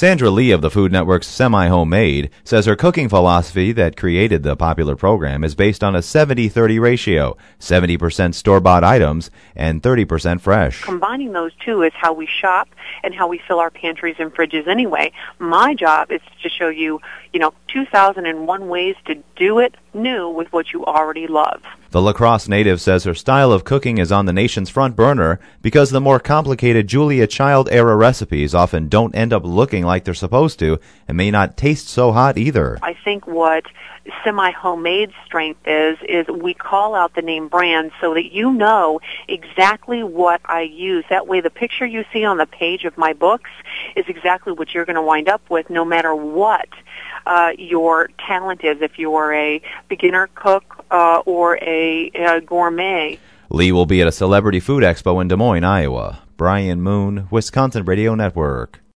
Sandra Lee of the Food Network's Semi-Homemade says her cooking philosophy that created the popular program is based on a 70-30 ratio, 70% store-bought items and 30% fresh. Combining those two is how we shop and how we fill our pantries and fridges anyway. My job is to show you, 2,001 ways to do it new with what you already love. The La Crosse native says her style of cooking is on the nation's front burner because the more complicated Julia Child-era recipes often don't end up looking like they're supposed to and may not taste so hot either. I think what Semi-Homemade's strength is we call out the name brand so that you know exactly what I use. That way the picture you see on the page of my books is exactly what you're going to wind up with no matter what your talent is, if you're a beginner cook or a gourmet. Lee will be at a Celebrity Food Expo in Des Moines, Iowa. Brian Moon, Wisconsin Radio Network.